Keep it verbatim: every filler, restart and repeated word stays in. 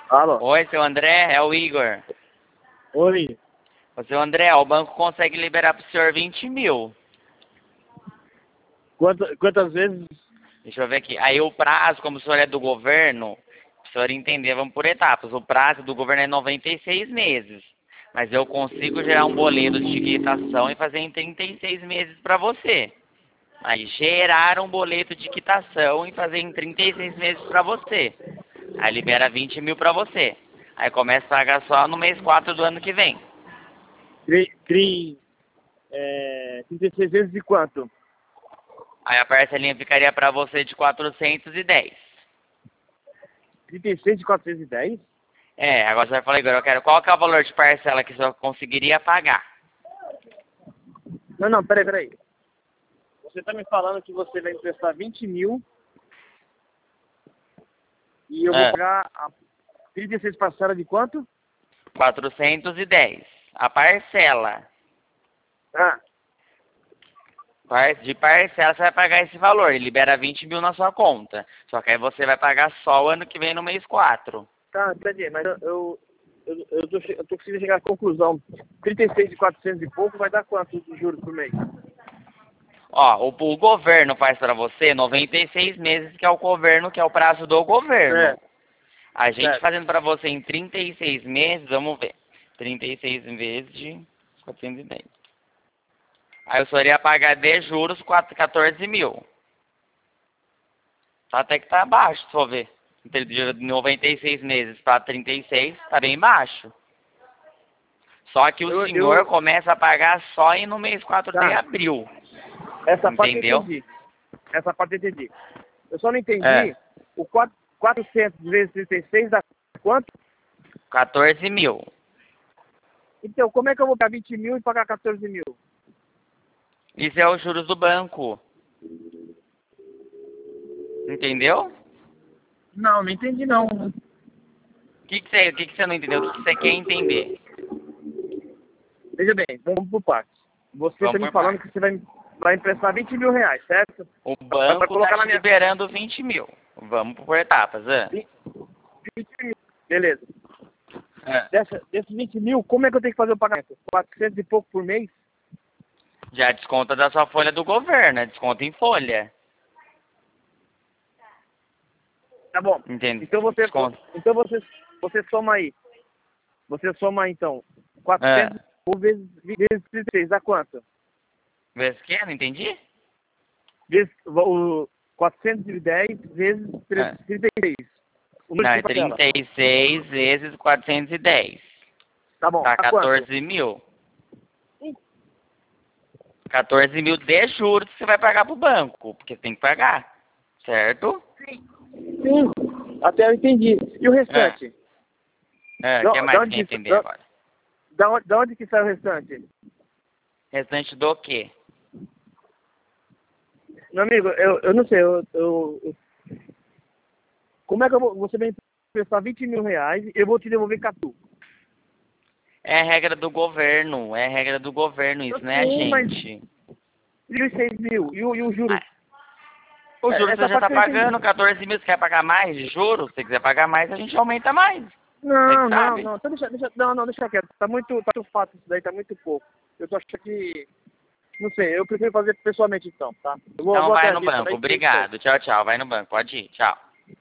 Alô? Oi, seu André, é o Igor. Oi. Ô, seu André, o banco consegue liberar pro senhor vinte mil. Quanta, quantas vezes? Deixa eu ver aqui. Aí o prazo, como o senhor é do governo, o senhor entender, vamos por etapas. O prazo do governo é noventa e seis meses. Mas eu consigo gerar um boleto de quitação e fazer em trinta e seis meses para você. Aí gerar um boleto de quitação e fazer em trinta e seis meses para você. Aí libera vinte mil para você. Aí começa a pagar só no mês quatro do ano que vem. Tri, tri, é, trinta e seis vezes de quanto? Aí a parcelinha ficaria para você de quatrocentos e dez. trinta e seis de quatrocentos e dez? É, agora você vai falar, Igor, eu quero qual que é o valor de parcela que o senhor conseguiria pagar? Não, não, peraí, peraí. Você tá me falando que você vai emprestar vinte mil e eu vou É, pagar a trinta e seis parcelas de quanto? quatrocentos e dez. A parcela. Ah, Par- De parcela você vai pagar esse valor e libera vinte mil na sua conta. Só que aí você vai pagar só o ano que vem no mês quatro. tá, entendi, mas eu, eu, eu, eu, tô, che- eu tô conseguindo chegar à conclusão. trinta e seis de quatrocentos e pouco vai dar quanto de juros por mês? Ó, o, o governo faz para você noventa e seis meses, que é o governo, que é o prazo do governo. Certo, A gente certo. fazendo para você em trinta e seis meses, vamos ver. trinta e seis vezes de quatrocentos e dez. Aí o senhor ia pagar de juros quatro- quatorze mil. Tá até que tá baixo, se for ver. Entre de noventa e seis meses para trinta e seis, tá bem baixo. Só que o Eu, senhor eu, começa a pagar só aí no mês quatro de tá, abril. essa parte eu Entendeu? entendi. Essa parte eu entendi. Eu só não É. entendi o quatro- quatrocentos vezes trinta e seis dá quanto? quatorze mil. Então, como é que eu vou pagar vinte mil e pagar quatorze mil? Isso é os juros do banco. Entendeu? Não, não entendi não. O que, que, você, o que, que você não entendeu? O que, que você quer entender? Veja bem, vamos por partes. Você está Vamos me por falando partes. que você vai, vai emprestar vinte mil reais, certo? O Vai, vai banco colocar está na te minha... liberando vinte mil. Vamos por etapas, né? vinte mil. Beleza. É. Dessa, desses vinte mil, como é que eu tenho que fazer o pagamento? quatrocentos e pouco por mês? Já desconta da sua folha do governo, é desconto em folha. Tá bom. Entende? Então você, Desconto. então você, você soma aí. Você soma aí, então, É. quatrocentos vezes, vezes trinta e seis, dá quanto? Vê se quer? Não entendi? Vezes, o quatrocentos e dez vezes É. trinta e seis. O número Não, de é parcela. trinta e seis vezes quatrocentos e dez. Tá bom, Dá dá quanto? quatorze mil. quatorze mil de juros que você vai pagar pro banco, porque você tem que pagar. Certo? Sim, até eu entendi. E o restante? É. O Da, que mais da você onde, quer que- entender da, agora? da, onde, da onde que sai o restante? Restante do quê? Meu amigo, eu, eu não sei, eu, eu, eu- como é que eu vou, você vai emprestar vinte mil reais e eu vou te devolver catu? É regra do governo, é regra do governo, isso não é a Sim, mas gente. trinta e seis mil, e, o- e os juros? Ah, o É, juros você essa já parte tá que eu entendi. pagando, quatorze mil, você quer pagar mais de juros? Se você quiser pagar mais, a gente aumenta mais. Você que Não, não, sabe. não, então deixa, deixa, não, não, deixa quieto, tá muito, tá muito fácil isso daí, tá muito pouco. Eu tô achando que, não sei, eu prefiro fazer pessoalmente então, tá? Eu vou, Então vou até vai a no agência banco, daí e te dou. obrigado. Tchau, tchau. Vai no banco, pode ir, tchau.